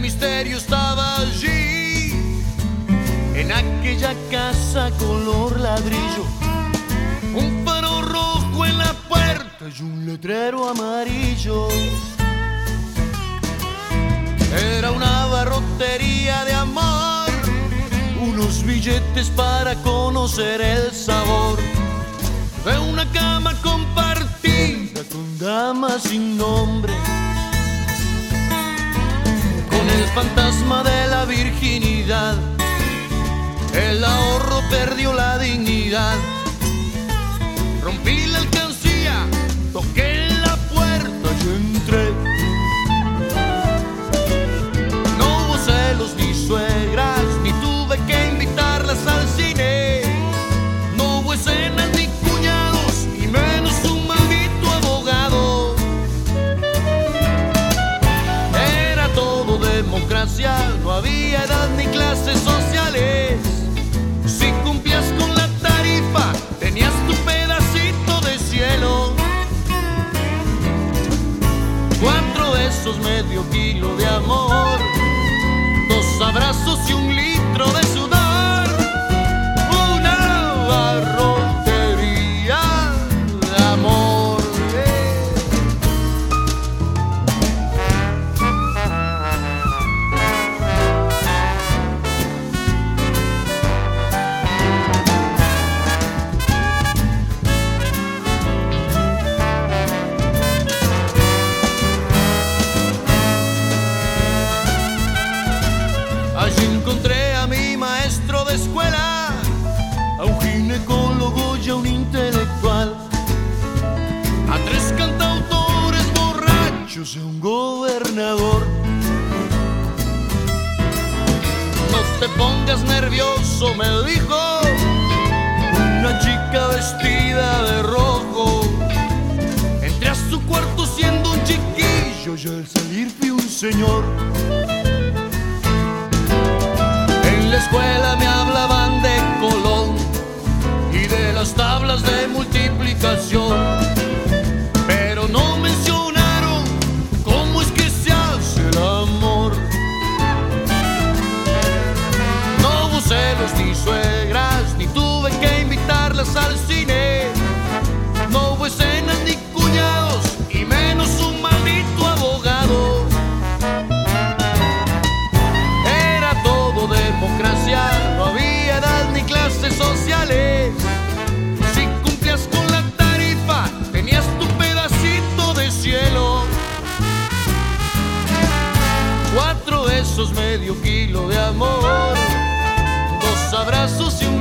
misterio estaba allí, en aquella casa color ladrillo. Un faro rojo en la puerta y un letrero amarillo. Era una barrotería de amor, unos billetes para conocer el sabor de una cama compartida con damas sin nombre, con el fantasma de la virginidad. El ahorro perdió la dignidad. Rompí la alcancía, toqué la puerta y entré. No hubo celos ni suegras, ni tuve que invitarlas al cine. No hubo escenas ni cuñados, y menos un maldito abogado. Era todo democracia, no había edad ni clases sociales. Si cumplías con la tarifa, tenías tu pedacito de cielo. 4 besos, medio kilo de amor, 2 abrazos y 1 litro de sudor. Una barrotería de amor. Allí encontré a mi maestro de escuela, a un ginecólogo y a un intelectual, a 3 cantautores borrachos y a un gobernador. No te pongas nervioso, me dijo una chica vestida de rojo. Entré a su cuarto siendo un chiquillo y al salir fui un señor. En la escuela me hablaban de Colón y de las tablas de multiplicación, pero no mencionaron cómo es que se hace el amor. No hubo celos ni suegras, ni tuve que invitarlas al cine. No hubo escenas ni cuñados, y menos un maldito abogado. Democracia, no había edad ni clases sociales. Si cumplías con la tarifa, tenías tu pedacito de cielo. 4 besos, medio kilo de amor, 2 abrazos y 1